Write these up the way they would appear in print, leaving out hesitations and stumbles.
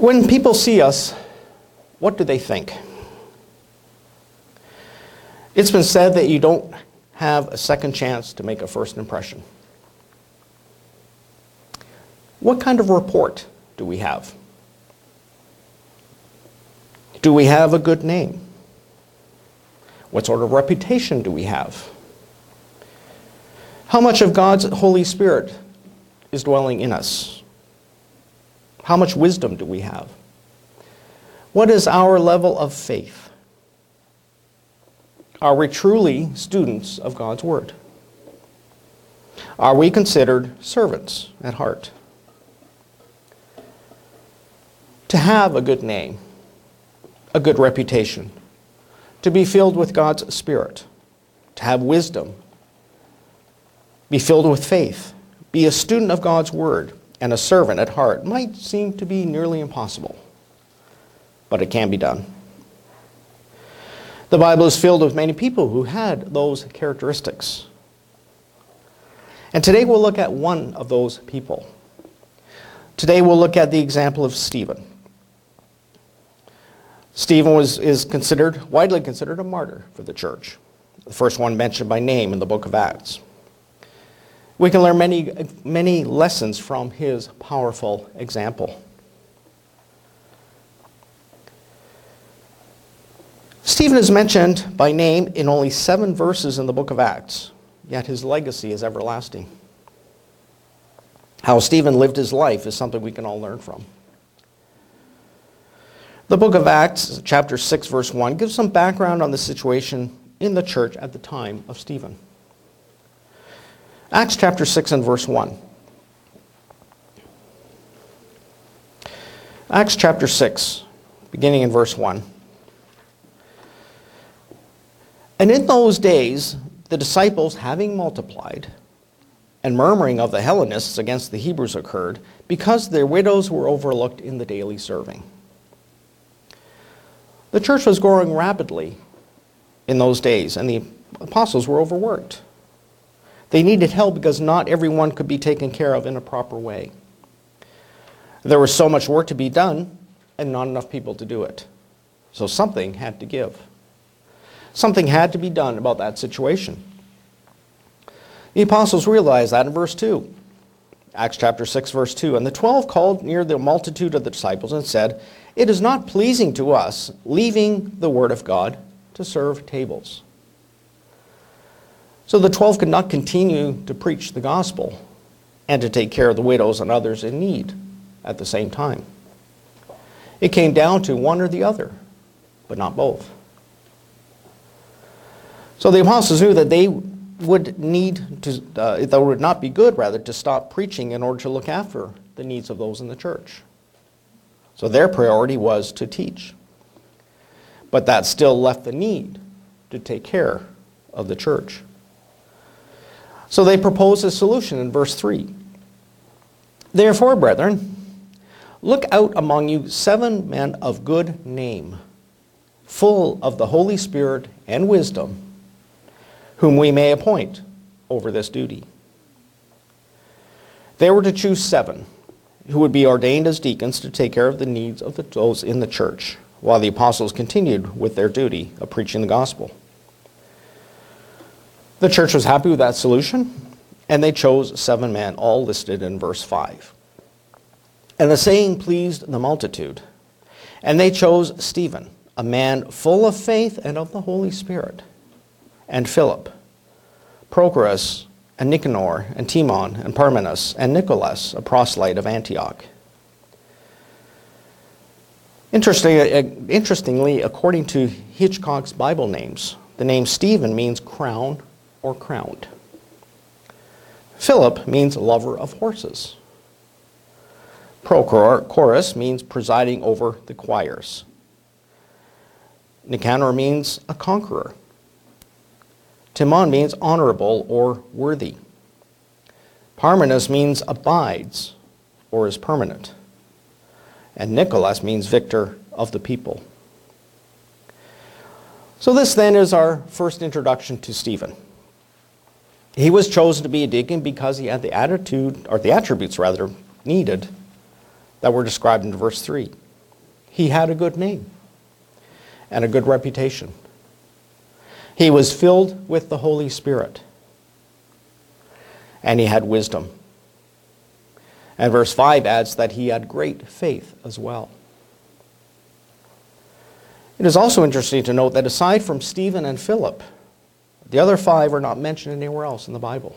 When people see us, what do they think? It's been said that you don't have a second chance to make a first impression. What kind of report do we have? Do we have a good name? What sort of reputation do we have? How much of God's Holy Spirit is dwelling in us? How much wisdom do we have? What is our level of faith? Are we truly students of God's Word? Are we considered servants at heart? To have a good name, a good reputation, to be filled with God's Spirit, to have wisdom, be filled with faith, be a student of God's Word, and a servant at heart might seem to be nearly impossible, but it can be done. The Bible is filled with many people who had those characteristics. And today we'll look at one of those people. Today we'll look at the example of Stephen. Stephen is widely considered a martyr for the church, the first one mentioned by name in the book of Acts. We can learn many lessons from his powerful example. Stephen is mentioned by name in only 7 verses in the book of Acts, yet his legacy is everlasting. How Stephen lived his life is something we can all learn from. The book of Acts, chapter 6, verse 1, gives some background on the situation in the church at the time of Stephen. Acts chapter 6 and verse 1. Acts chapter 6, beginning in verse 1. And in those days, the disciples, having multiplied, and murmuring of the Hellenists against the Hebrews occurred, because their widows were overlooked in the daily serving. The church was growing rapidly in those days, and the apostles were overworked. They needed help because not everyone could be taken care of in a proper way. There was so much work to be done, and not enough people to do it. So something had to give. Something had to be done about that situation. The apostles realized that in verse 2. Acts chapter 6, verse 2. And the 12 called near the multitude of the disciples and said, "It is not pleasing to us, leaving the word of God, to serve tables." So the 12 could not continue to preach the gospel and to take care of the widows and others in need at the same time. It came down to one or the other, but not both. So the apostles knew that they would not be good, to stop preaching in order to look after the needs of those in the church. So their priority was to teach. But that still left the need to take care of the church. So they proposed a solution in verse 3. "Therefore, brethren, look out among you 7 men of good name, full of the Holy Spirit and wisdom, whom we may appoint over this duty." They were to choose 7 who would be ordained as deacons to take care of the needs of those in the church, while the apostles continued with their duty of preaching the gospel. The church was happy with that solution, and they chose 7 men, all listed in verse 5. And the saying pleased the multitude, and they chose Stephen, a man full of faith and of the Holy Spirit, and Philip, Prochorus, and Nicanor, and Timon, and Parmenas, and Nicholas, a proselyte of Antioch. Interestingly, according to Hitchcock's Bible names, the name Stephen means crown or crowned. Philip means lover of horses. Prochorus means presiding over the choirs. Nicanor means a conqueror. Timon means honorable or worthy. Parmenas means abides or is permanent. And Nicholas means victor of the people. So this then is our first introduction to Stephen. He was chosen to be a deacon because he had the attributes needed that were described in verse 3. He had a good name and a good reputation. He was filled with the Holy Spirit, and he had wisdom. And verse 5 adds that he had great faith as well. It is also interesting to note that aside from Stephen and Philip, the other 5 are not mentioned anywhere else in the Bible.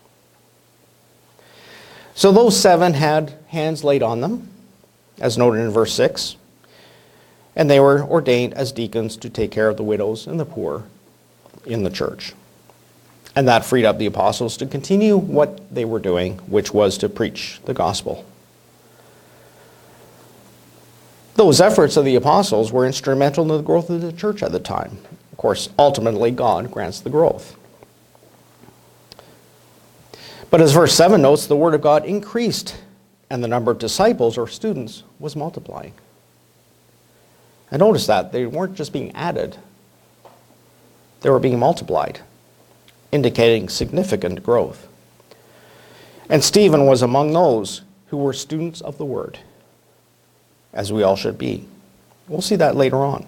So those 7 had hands laid on them, as noted in verse 6, and they were ordained as deacons to take care of the widows and the poor in the church. And that freed up the apostles to continue what they were doing, which was to preach the gospel. Those efforts of the apostles were instrumental in the growth of the church at the time. Of course, ultimately, God grants the growth. But as verse 7 notes, the word of God increased, and the number of disciples or students was multiplying. And notice that they weren't just being added, they were being multiplied, indicating significant growth. And Stephen was among those who were students of the word, as we all should be. We'll see that later on.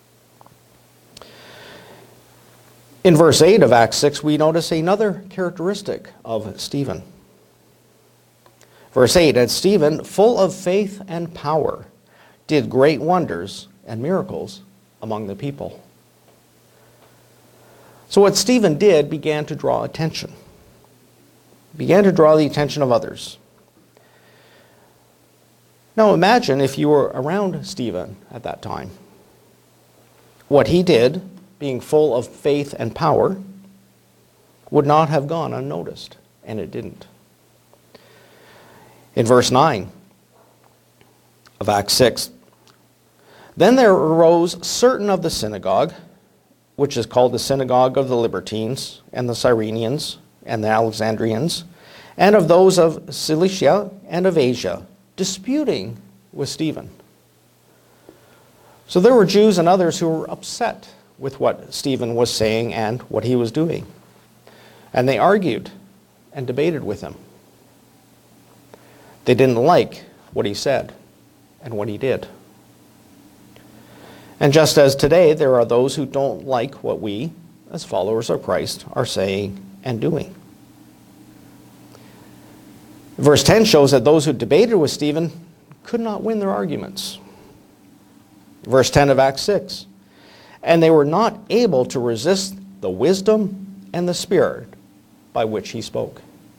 In verse 8 of Acts 6, we notice another characteristic of Stephen. Verse 8, and Stephen, full of faith and power, did great wonders and miracles among the people. So what Stephen did began to draw attention. Began to draw the attention of others. Now imagine if you were around Stephen at that time. What he did, being full of faith and power, would not have gone unnoticed, and it didn't. In verse 9 of Acts 6, then there arose certain of the synagogue, which is called the synagogue of the Libertines, and the Cyrenians, and the Alexandrians, and of those of Cilicia and of Asia, disputing with Stephen. So there were Jews and others who were upset with what Stephen was saying and what he was doing. And they argued and debated with him. They didn't like what he said and what he did. And just as today, there are those who don't like what we, as followers of Christ, are saying and doing. Verse 10 shows that those who debated with Stephen could not win their arguments. Verse 10 of Acts 6, and they were not able to resist the wisdom and the spirit by which he spoke.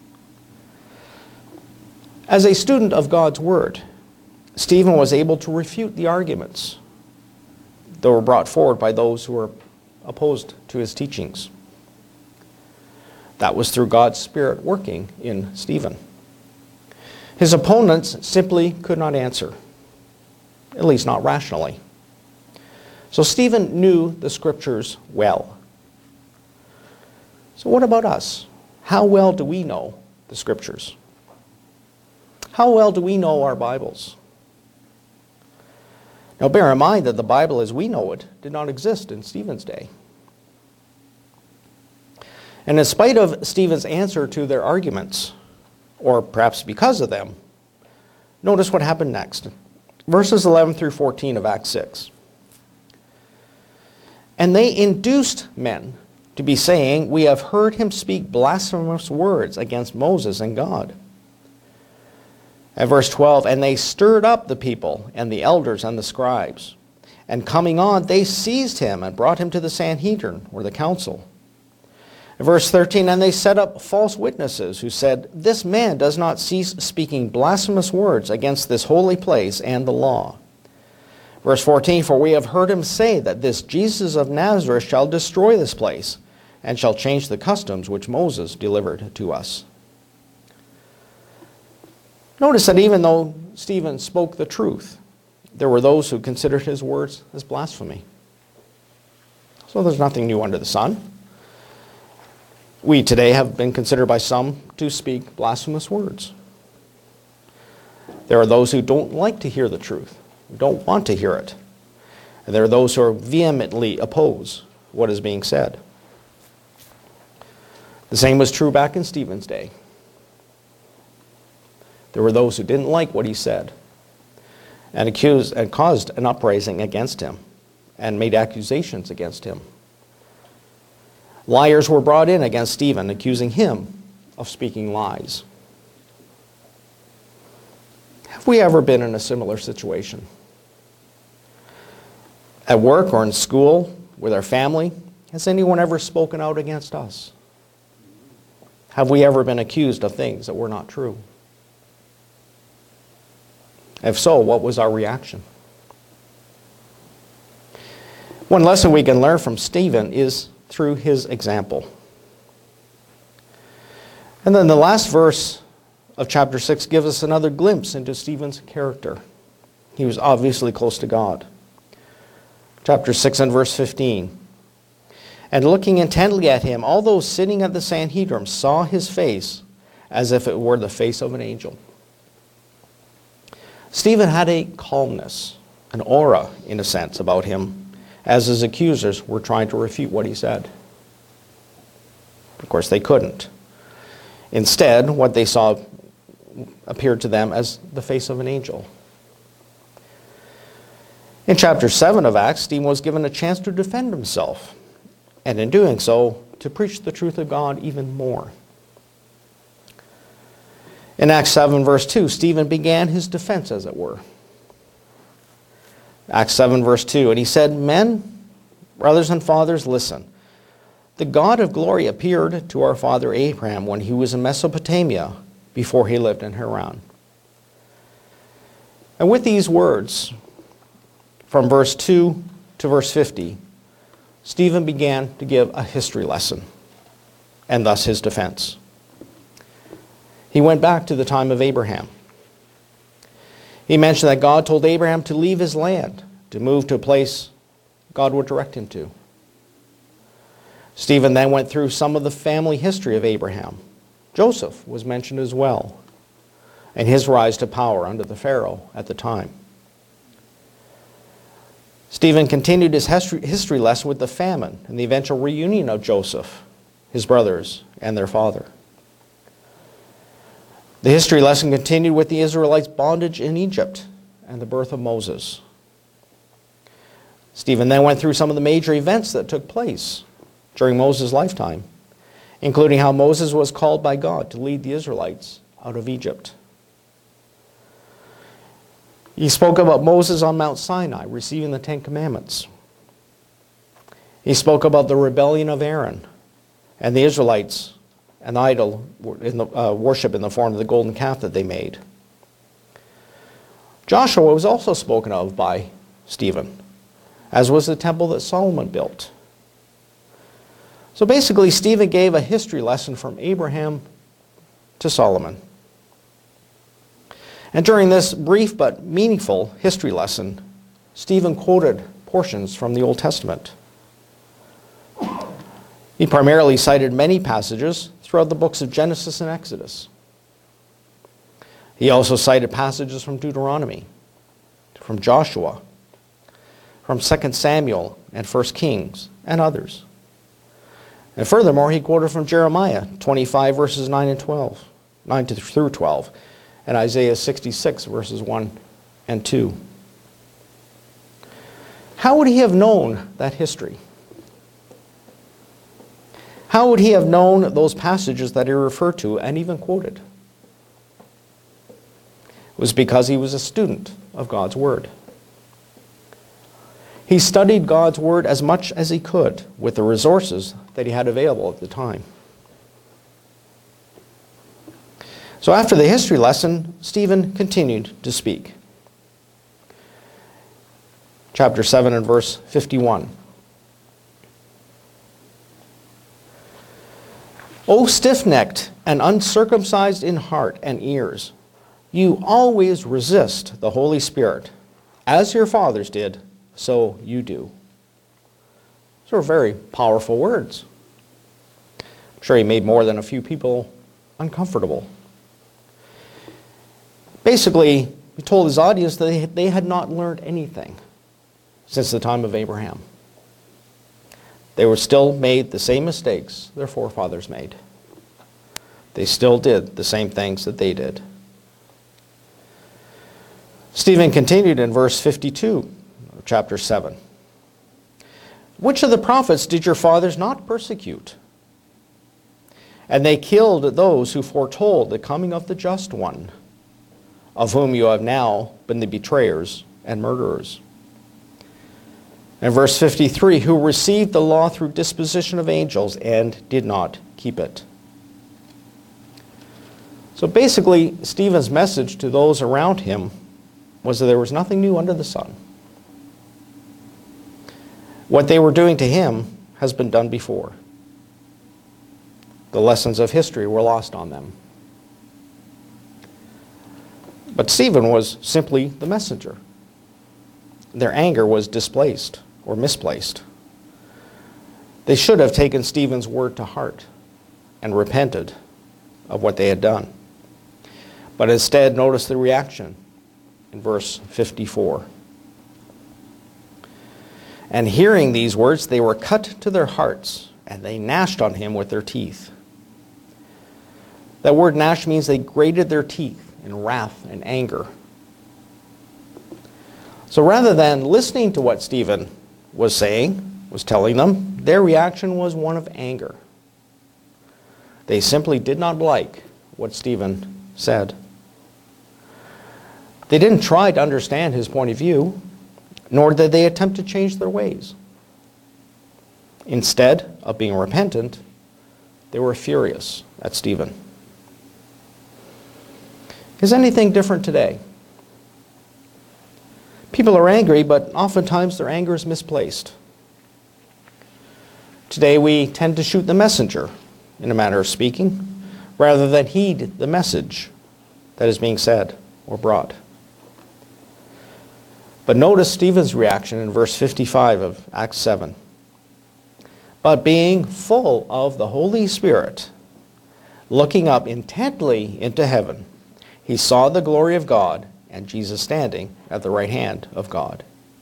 As a student of God's word, Stephen was able to refute the arguments that were brought forward by those who were opposed to his teachings. That was through God's Spirit working in Stephen. His opponents simply could not answer, at least not rationally. So Stephen knew the Scriptures well. So what about us? How well do we know the Scriptures? How well do we know our Bibles? Now bear in mind that the Bible as we know it did not exist in Stephen's day. And in spite of Stephen's answer to their arguments, or perhaps because of them, notice what happened next. Verses 11 through 14 of Acts 6. And they induced men to be saying, we have heard him speak blasphemous words against Moses and God. At verse 12, and they stirred up the people and the elders and the scribes. And coming on, they seized him and brought him to the Sanhedrin, or the council. At verse 13, and they set up false witnesses who said, this man does not cease speaking blasphemous words against this holy place and the law. Verse 14, for we have heard him say that this Jesus of Nazareth shall destroy this place and shall change the customs which Moses delivered to us. Notice that even though Stephen spoke the truth, there were those who considered his words as blasphemy. So there's nothing new under the sun. We today have been considered by some to speak blasphemous words. There are those who don't like to hear the truth, who don't want to hear it. And there are those who vehemently oppose what is being said. The same was true back in Stephen's day. There were those who didn't like what he said. and accused and caused an uprising against him and made accusations against him. Liars were brought in against Stephen, accusing him of speaking lies. Have we ever been in a similar situation? At work or in school, with our family, has anyone ever spoken out against us? Have we ever been accused of things that were not true? If so, what was our reaction? One lesson we can learn from Stephen is through his example. And then the last verse of chapter 6 gives us another glimpse into Stephen's character. He was obviously close to God. Chapter 6 and verse 15. And looking intently at him, all those sitting at the Sanhedrin saw his face as if it were the face of an angel. Stephen had a calmness, an aura, in a sense, about him, as his accusers were trying to refute what he said. Of course, they couldn't. Instead, what they saw appeared to them as the face of an angel. In chapter 7 of Acts, Stephen was given a chance to defend himself, and in doing so, to preach the truth of God even more. In Acts 7 verse 2, Stephen began his defense, as it were. Acts 7 verse 2, and he said, "Men, brothers and fathers, listen. The God of glory appeared to our father Abraham when he was in Mesopotamia, before he lived in Haran." And with these words, from verse 2 to verse 50, Stephen began to give a history lesson, and thus his defense. He went back to the time of Abraham. He mentioned that God told Abraham to leave his land, to move to a place God would direct him to. Stephen then went through some of the family history of Abraham. Joseph was mentioned as well, and his rise to power under the Pharaoh at the time. Stephen continued his history lesson with the famine and the eventual reunion of Joseph, his brothers, and their father. The history lesson continued with the Israelites' bondage in Egypt and the birth of Moses. Stephen then went through some of the major events that took place during Moses' lifetime, including how Moses was called by God to lead the Israelites out of Egypt. He spoke about Moses on Mount Sinai receiving the Ten Commandments. He spoke about the rebellion of Aaron and the Israelites and the idol in the, worship in the form of the golden calf that they made. Joshua was also spoken of by Stephen, as was the temple that Solomon built. So basically, Stephen gave a history lesson from Abraham to Solomon. And during this brief but meaningful history lesson, Stephen quoted portions from the Old Testament. He primarily cited many passages throughout the books of Genesis and Exodus. He also cited passages from Deuteronomy, from Joshua, from 2 Samuel and 1 Kings, and others. And furthermore, he quoted from Jeremiah 25 verses 9 through 12, and Isaiah 66 verses 1 and 2. How would he have known that history? How would he have known those passages that he referred to and even quoted? It was because he was a student of God's Word. He studied God's Word as much as he could with the resources that he had available at the time. So after the history lesson, Stephen continued to speak. Chapter 7 and verse 51. O stiff-necked and uncircumcised in heart and ears, you always resist the Holy Spirit. As your fathers did, so you do. Those are very powerful words. I'm sure he made more than a few people uncomfortable. Basically, he told his audience that they had not learned anything since the time of Abraham. They were still made the same mistakes their forefathers made. They still did the same things that they did. Stephen continued in verse 52 of chapter 7. Which of the prophets did your fathers not persecute? And they killed those who foretold the coming of the just one, of whom you have now been the betrayers and murderers. And verse 53, who received the law through disposition of angels and did not keep it. So basically, Stephen's message to those around him was that there was nothing new under the sun. What they were doing to him has been done before. The lessons of history were lost on them. But Stephen was simply the messenger. Their anger was displaced or misplaced. They should have taken Stephen's word to heart and repented of what they had done. But instead, notice the reaction in verse 54. And hearing these words, they were cut to their hearts, and they gnashed on him with their teeth. That word gnash means they grated their teeth in wrath and anger. So rather than listening to what Stephen was saying, was telling them, their reaction was one of anger. They simply did not like what Stephen said. They didn't try to understand his point of view, nor did they attempt to change their ways. Instead of being repentant, they were furious at Stephen. Is anything different today? People are angry, but oftentimes their anger is misplaced. Today we tend to shoot the messenger, in a manner of speaking, rather than heed the message that is being said or brought. But notice Stephen's reaction in verse 55 of Acts 7. But being full of the Holy Spirit, looking up intently into heaven, he saw the glory of God and Jesus standing at the right hand of God.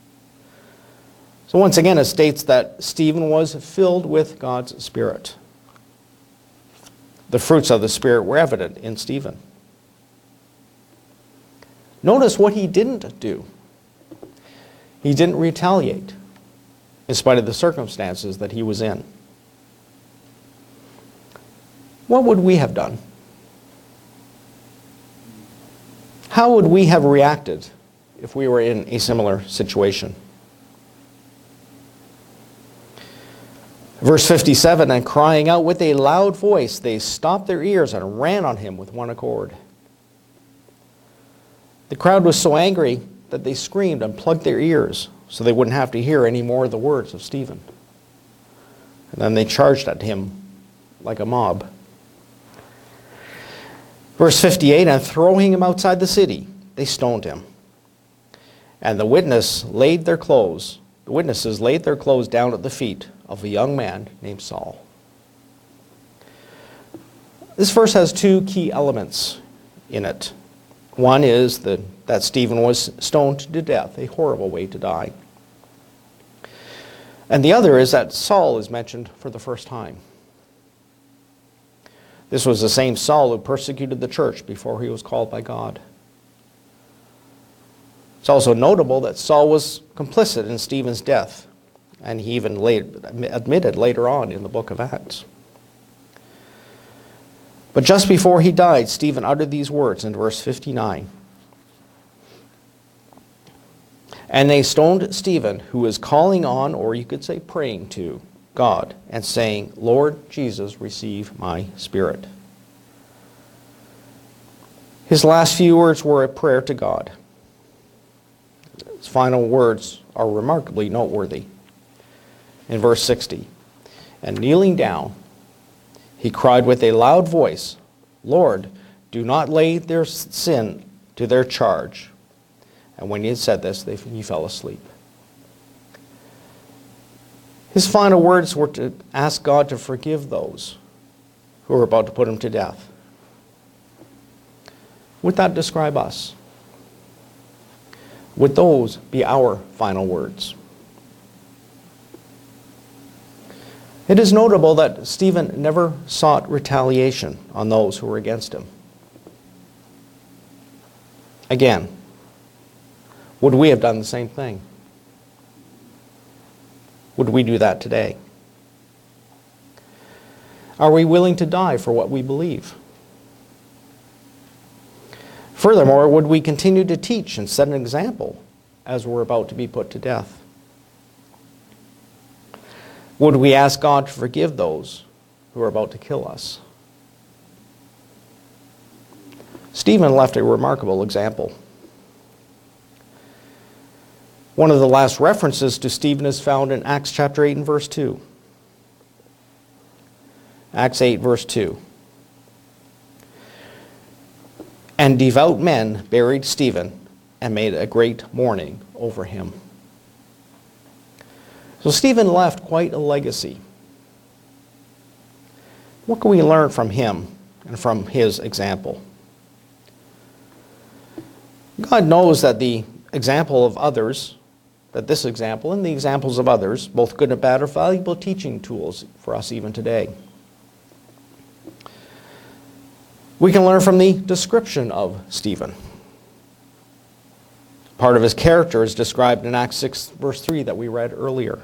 So once again, it states that Stephen was filled with God's Spirit. The fruits of the Spirit were evident in Stephen. Notice what he didn't do. He didn't retaliate, in spite of the circumstances that he was in. What would we have done? How would we have reacted if we were in a similar situation? Verse 57, and crying out with a loud voice, they stopped their ears and ran on him with one accord. The crowd was so angry that they screamed and plugged their ears so they wouldn't have to hear any more of the words of Stephen. And then they charged at him like a mob. Verse 58, and throwing him outside the city, they stoned him. And the witnesses laid their clothes down at the feet of a young man named Saul. This verse has two key elements in it. One is that Stephen was stoned to death, a horrible way to die. And the other is that Saul is mentioned for the first time. This was the same Saul who persecuted the church before he was called by God. It's also notable that Saul was complicit in Stephen's death, and he even admitted later on in the book of Acts. But just before he died, Stephen uttered these words in verse 59. And they stoned Stephen, who was calling on, or you could say praying to, God, and saying, Lord Jesus, receive my spirit. His last few words were a prayer to God. His final words are remarkably noteworthy. In verse 60, and kneeling down, he cried with a loud voice, Lord, do not lay their sin to their charge. And when he had said this, he fell asleep. His final words were to ask God to forgive those who were about to put him to death. Would that describe us? Would those be our final words? It is notable that Stephen never sought retaliation on those who were against him. Again, Would we have done the same thing? Would we do that today? Are we willing to die for what we believe? Furthermore, would we continue to teach and set an example as we're about to be put to death? Would we ask God to forgive those who are about to kill us? Stephen left a remarkable example. One of the last references to Stephen is found in Acts chapter 8 and verse 2. Acts 8 verse 2. And devout men buried Stephen and made a great mourning over him. So Stephen left quite a legacy. What can we learn from him and from his example? God knows that the example of others, that this example and the examples of others, both good and bad, are valuable teaching tools for us even today. We can learn from the description of Stephen. Part of his character is described in Acts 6 verse 3 that we read earlier.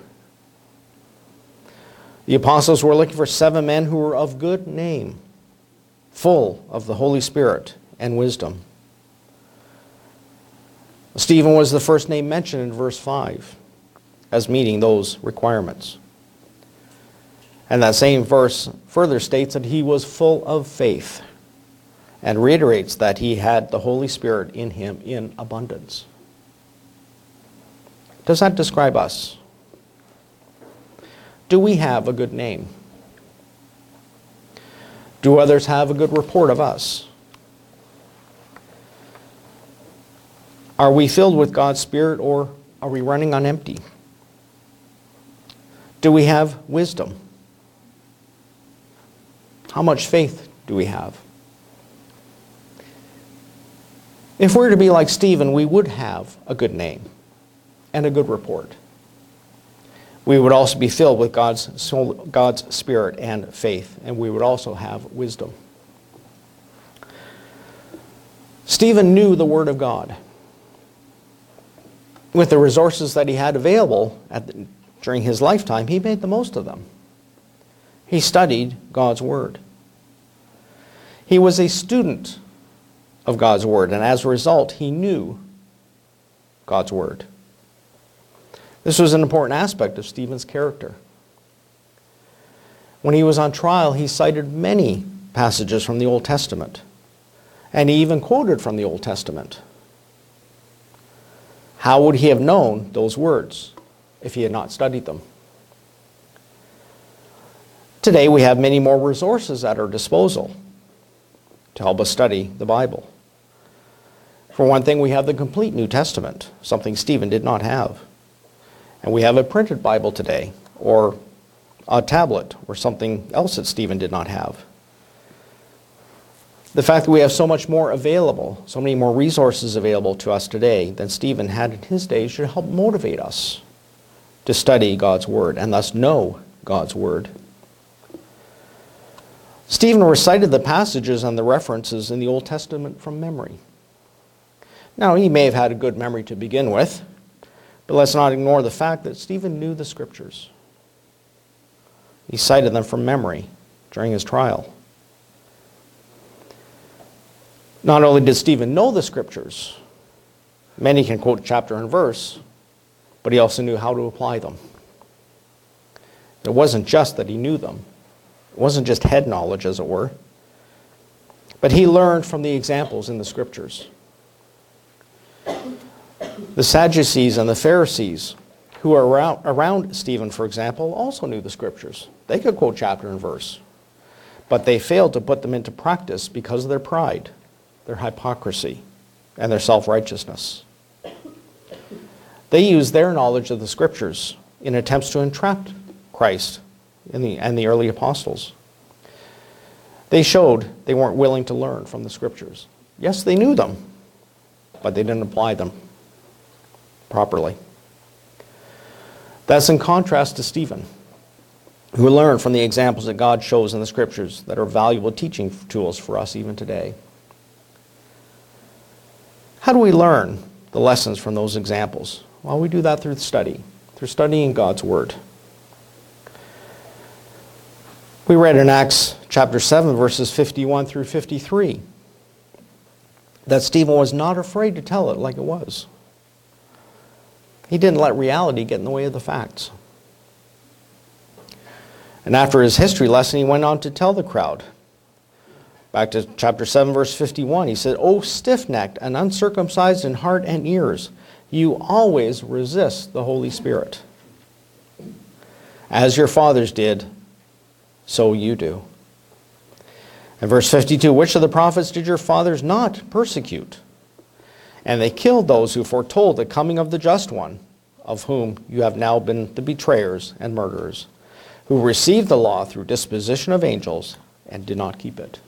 The apostles were looking for 7 men who were of good name, full of the Holy Spirit and wisdom. Stephen was the first name mentioned in verse 5 as meeting those requirements. And that same verse further states that he was full of faith and reiterates that he had the Holy Spirit in him in abundance. Does that describe us? Do we have a good name? Do others have a good report of us? Are we filled with God's Spirit, or are we running on empty? Do we have wisdom? How much faith do we have? If we're to be like Stephen, we would have a good name and a good report. We would also be filled with God's Spirit and faith, and we would also have wisdom. Stephen knew the Word of God. With the resources that he had available during his lifetime, he made the most of them. He studied God's Word. He was a student of God's Word, and as a result, he knew God's Word. This was an important aspect of Stephen's character. When he was on trial, he cited many passages from the Old Testament, and he even quoted from the Old Testament. How would he have known those words if he had not studied them? Today we have many more resources at our disposal to help us study the Bible. For one thing, we have the complete New Testament, something Stephen did not have. And we have a printed Bible today, or a tablet, or something else that Stephen did not have. The fact that we have so much more available, so many more resources available to us today than Stephen had in his day should help motivate us to study God's Word and thus know God's Word. Stephen recited the passages and the references in the Old Testament from memory. Now, he may have had a good memory to begin with, but let's not ignore the fact that Stephen knew the Scriptures. He cited them from memory during his trial. Not only did Stephen know the Scriptures, many can quote chapter and verse, but he also knew how to apply them. It wasn't just that he knew them. It wasn't just head knowledge, as it were, but he learned from the examples in the Scriptures. The Sadducees and the Pharisees, who were around Stephen, for example, also knew the Scriptures. They could quote chapter and verse, but they failed to put them into practice because of their pride, their hypocrisy, and their self-righteousness. They used their knowledge of the Scriptures in attempts to entrap Christ and the early apostles. They showed they weren't willing to learn from the Scriptures. Yes, they knew them, but they didn't apply them properly. That's in contrast to Stephen, who learned from the examples that God shows in the Scriptures that are valuable teaching tools for us even today. How do we learn the lessons from those examples? Well, we do that through study, through studying God's Word. We read in Acts chapter 7, verses 51 through 53, that Stephen was not afraid to tell it like it was. He didn't let reality get in the way of the facts. And after his history lesson, he went on to tell the crowd. Back to chapter 7, verse 51, he said, "O stiff-necked and uncircumcised in heart and ears, you always resist the Holy Spirit. As your fathers did, so you do." And verse 52, "Which of the prophets did your fathers not persecute? And they killed those who foretold the coming of the Just One, of whom you have now been the betrayers and murderers, who received the law through disposition of angels and did not keep it."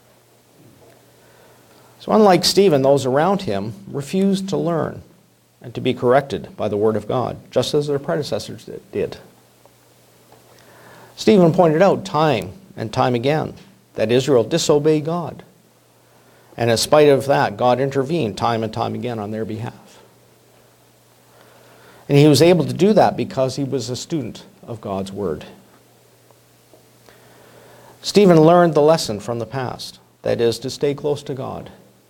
So unlike Stephen, those around him refused to learn and to be corrected by the Word of God, just as their predecessors did. Stephen pointed out time and time again that Israel disobeyed God. And in spite of that, God intervened time and time again on their behalf. And he was able to do that because he was a student of God's Word. Stephen learned the lesson from the past, that is, to stay close to God,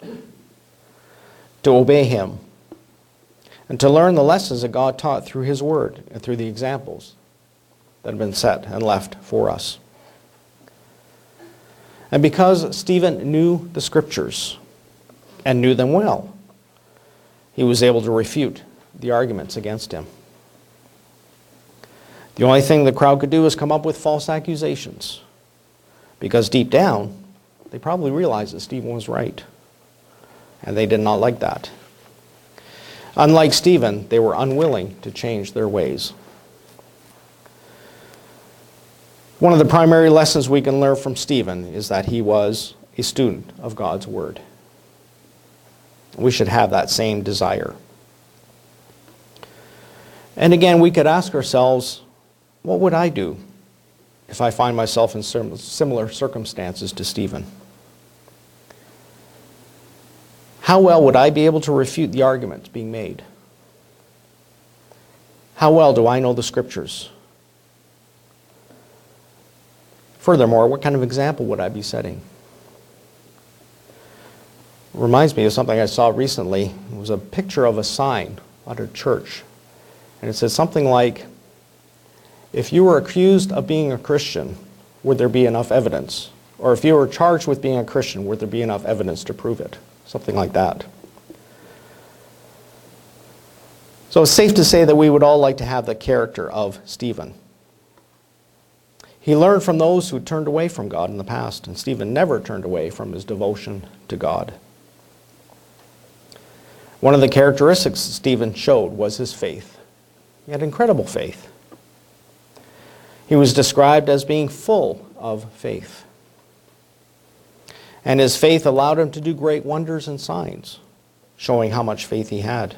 to obey Him, and to learn the lessons that God taught through His Word and through the examples that have been set and left for us. And because Stephen knew the Scriptures and knew them well, he was able to refute the arguments against him. The only thing the crowd could do was come up with false accusations, because deep down, they probably realized that Stephen was right, and they did not like that. Unlike Stephen, they were unwilling to change their ways. One of the primary lessons we can learn from Stephen is that he was a student of God's Word. We should have that same desire. And again, we could ask ourselves, what would I do if I find myself in similar circumstances to Stephen? How well would I be able to refute the arguments being made? How well do I know the Scriptures? Furthermore, what kind of example would I be setting? It reminds me of something I saw recently. It was a picture of a sign at a church. And it said something like, if you were accused of being a Christian, would there be enough evidence? Or if you were charged with being a Christian, would there be enough evidence to prove it? Something like that. So it's safe to say that we would all like to have the character of Stephen. He learned from those who turned away from God in the past, and Stephen never turned away from his devotion to God. One of the characteristics Stephen showed was his faith. He had incredible faith. He was described as being full of faith. And his faith allowed him to do great wonders and signs, showing how much faith he had.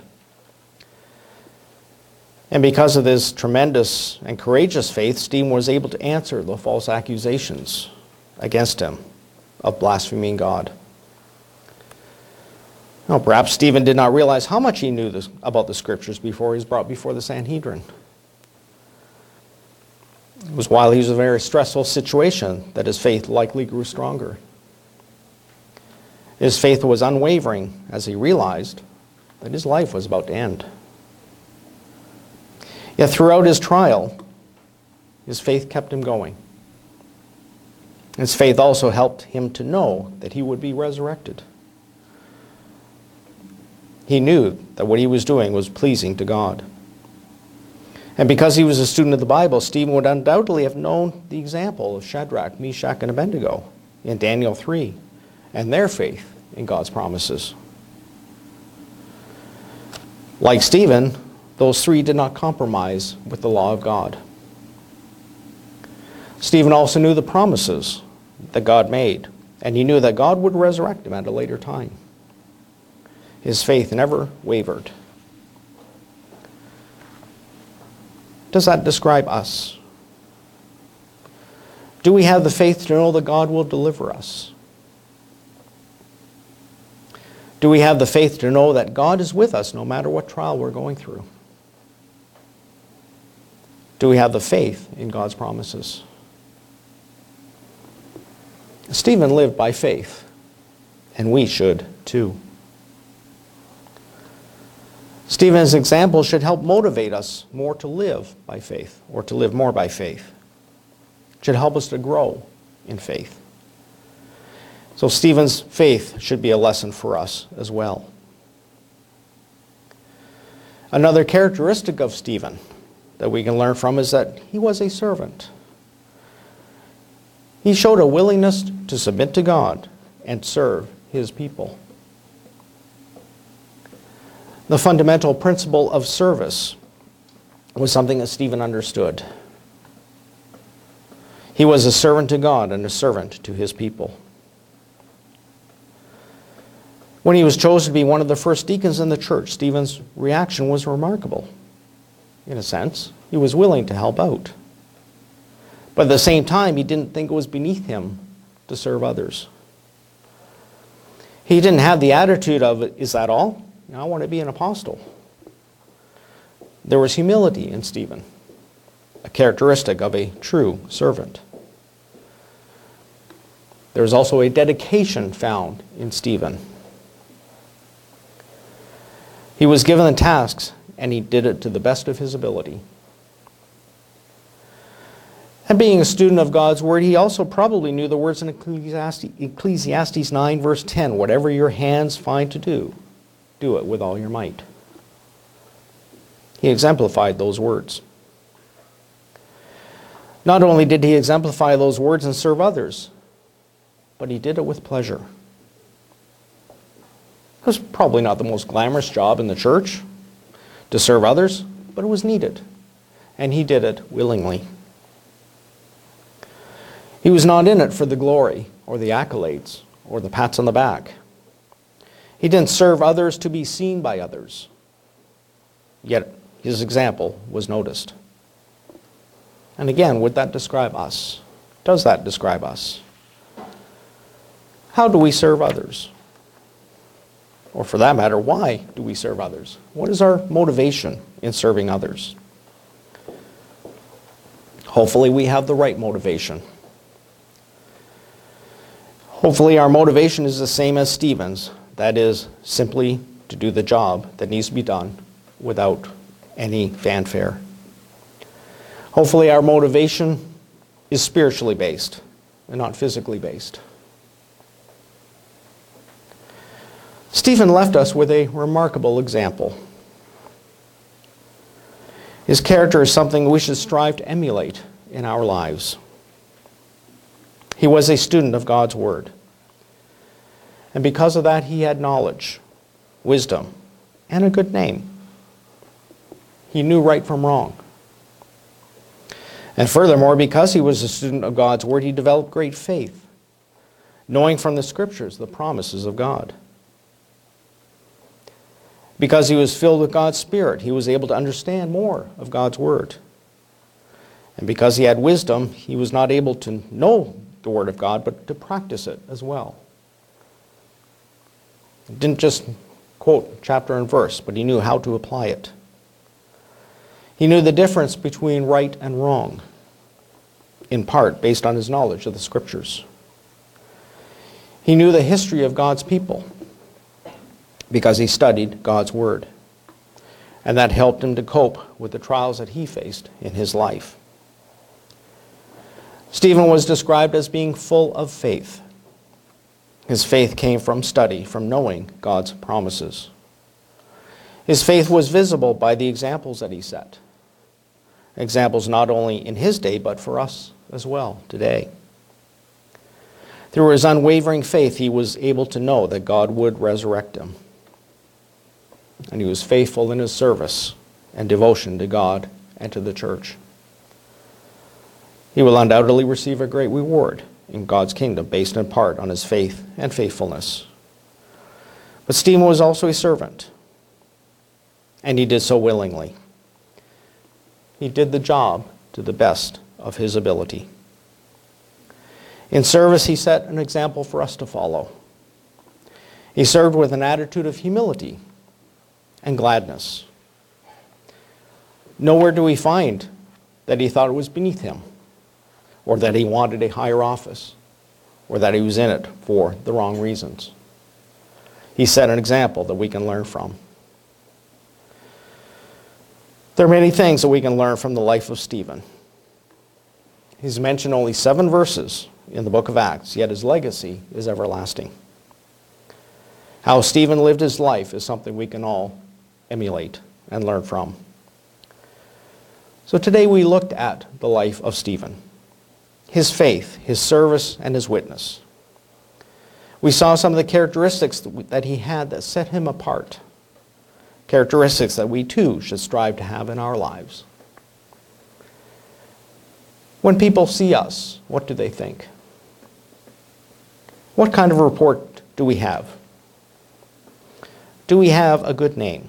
And because of this tremendous and courageous faith, Stephen was able to answer the false accusations against him of blaspheming God. Now, perhaps Stephen did not realize how much he knew about the Scriptures before he was brought before the Sanhedrin. It was while he was in a very stressful situation that his faith likely grew stronger. His faith was unwavering as he realized that his life was about to end. Yet throughout his trial, his faith kept him going. His faith also helped him to know that he would be resurrected. He knew that what he was doing was pleasing to God. And because he was a student of the Bible, Stephen would undoubtedly have known the example of Shadrach, Meshach, and Abednego in Daniel 3 and their faith in God's promises. Like Stephen, those three did not compromise with the law of God. Stephen also knew the promises that God made, and he knew that God would resurrect him at a later time. His faith never wavered. Does that describe us? Do we have the faith to know that God will deliver us? Do we have the faith to know that God is with us no matter what trial we're going through? Do we have the faith in God's promises? Stephen lived by faith, and we should too. Stephen's example should help motivate us more to live by faith, or to live more by faith. It should help us to grow in faith. So Stephen's faith should be a lesson for us as well. Another characteristic of Stephen that we can learn from is that he was a servant. He showed a willingness to submit to God and serve his people. The fundamental principle of service was something that Stephen understood. He was a servant to God and a servant to his people. When he was chosen to be one of the first deacons in the church, Stephen's reaction was remarkable. In a sense, he was willing to help out. But at the same time, he didn't think it was beneath him to serve others. He didn't have the attitude of, is that all? I want to be an apostle. There was humility in Stephen, a characteristic of a true servant. There was also a dedication found in Stephen. He was given the tasks, and he did it to the best of his ability. And being a student of God's Word, he also probably knew the words in Ecclesiastes 9, verse 10, whatever your hands find to do, do it with all your might. He exemplified those words. Not only did he exemplify those words and serve others, but he did it with pleasure. It was probably not the most glamorous job in the church to serve others, but it was needed, and he did it willingly. He was not in it for the glory or the accolades or the pats on the back. He didn't serve others to be seen by others, yet his example was noticed. And again, would that describe us? Does that describe us? How do we serve others? Or for that matter, why do we serve others? What is our motivation in serving others? Hopefully we have the right motivation. Hopefully our motivation is the same as Stephen's. That is, simply to do the job that needs to be done without any fanfare. Hopefully our motivation is spiritually based and not physically based. Stephen left us with a remarkable example. His character is something we should strive to emulate in our lives. He was a student of God's Word. And because of that, he had knowledge, wisdom, and a good name. He knew right from wrong. And furthermore, because he was a student of God's Word, he developed great faith, knowing from the Scriptures the promises of God. Because he was filled with God's Spirit, he was able to understand more of God's Word. And because he had wisdom, he was not able to know the Word of God, but to practice it as well. He didn't just quote chapter and verse, but he knew how to apply it. He knew the difference between right and wrong, in part based on his knowledge of the Scriptures. He knew the history of God's people because he studied God's Word. And that helped him to cope with the trials that he faced in his life. Stephen was described as being full of faith. His faith came from study, from knowing God's promises. His faith was visible by the examples that he set. Examples not only in his day, but for us as well today. Through his unwavering faith, he was able to know that God would resurrect him. And he was faithful in his service and devotion to God and to the church. He will undoubtedly receive a great reward in God's kingdom based in part on his faith and faithfulness. But Stephen was also a servant, and he did so willingly. He did the job to the best of his ability. In service, he set an example for us to follow. He served with an attitude of humility and gladness. Nowhere do we find that he thought it was beneath him, or that he wanted a higher office, or that he was in it for the wrong reasons. He set an example that we can learn from. There are many things that we can learn from the life of Stephen. He's mentioned only 7 verses in the book of Acts, yet his legacy is everlasting. How Stephen lived his life is something we can all emulate and learn from. So today we looked at the life of Stephen, his faith, his service, and his witness. We saw some of the characteristics that he had that set him apart, characteristics that we too should strive to have in our lives. When people see us, what do they think? What kind of report do we have? Do we have a good name?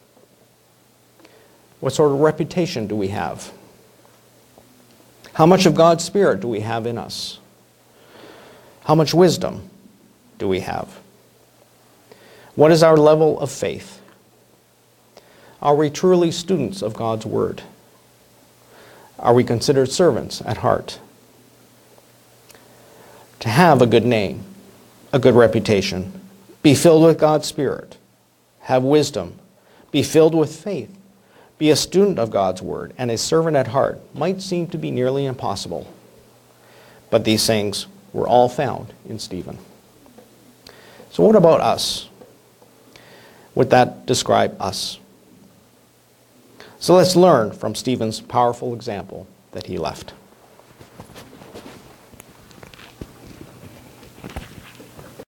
What sort of reputation do we have? How much of God's Spirit do we have in us? How much wisdom do we have? What is our level of faith? Are we truly students of God's Word? Are we considered servants at heart? To have a good name, a good reputation, be filled with God's Spirit, have wisdom, be filled with faith, be a student of God's Word, and a servant at heart might seem to be nearly impossible. But these things were all found in Stephen. So what about us? Would that describe us? So let's learn from Stephen's powerful example that he left.